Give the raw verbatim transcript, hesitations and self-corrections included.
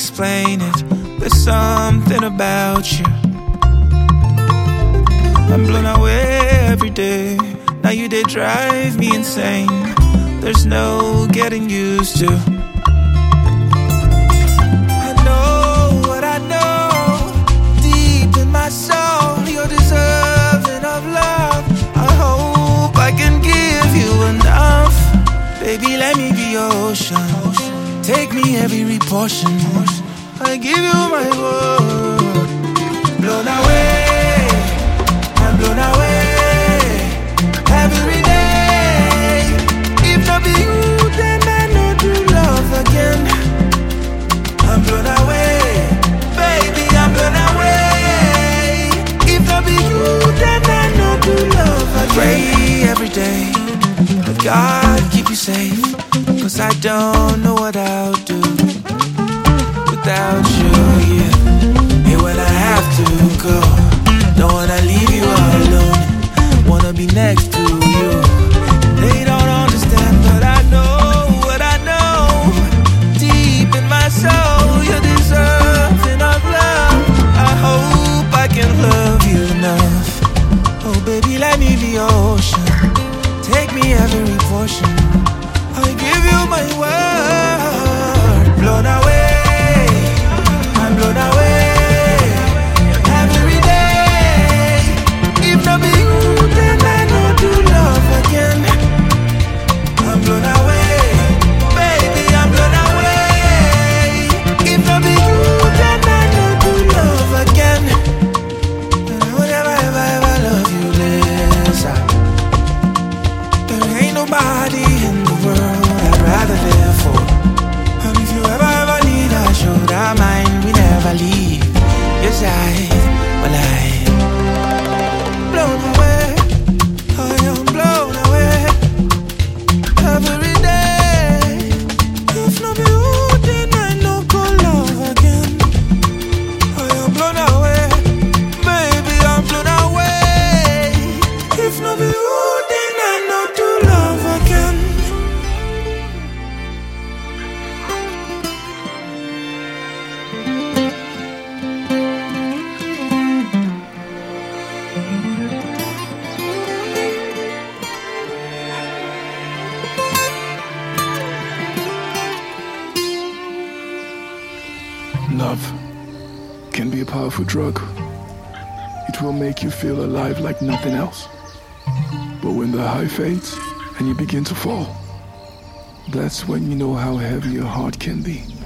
explain it. There's something about you. I'm blown away every day. Now you they drive me insane. There's no getting used to. I know what I know. Deep in my soul, you're deserving of love. I hope I can give you enough. Baby, let me be your ocean. Take me every portion. I give you my word. Blown away, I'm blown away every day. If not be you, then I know to love again. I'm blown away, baby, I'm blown away. If not be you, then I know to love again. Pray every day that God keep you safe, 'cause I don't know what I'll do without you, yeah. And when I have to go, don't wanna leave you alone. Wanna be next to you. They don't understand, but I know what I know. Deep in my soul, you're deserving of love. I hope I can love you enough. Oh baby, let me be your ocean. Take me every portion. I give you my word. Blown away, I'm blown away every day. If not be you, then I know to love again. I'm blown away, baby, I'm blown away. If not be you, then I know to love again. And I would ever, ever, ever love you less. There ain't nobody in the world I'd rather live for. And if you ever, ever need a shoulder, mine, we never leave your side. Well, I blown away, I am blown away every day. If not you, then I know go love again. I am blown away, baby, I'm blown away. If not you, then I know to love again. Love can be a powerful drug. It will make you feel alive like nothing else. But when the high fades and you begin to fall, that's when you know how heavy your heart can be.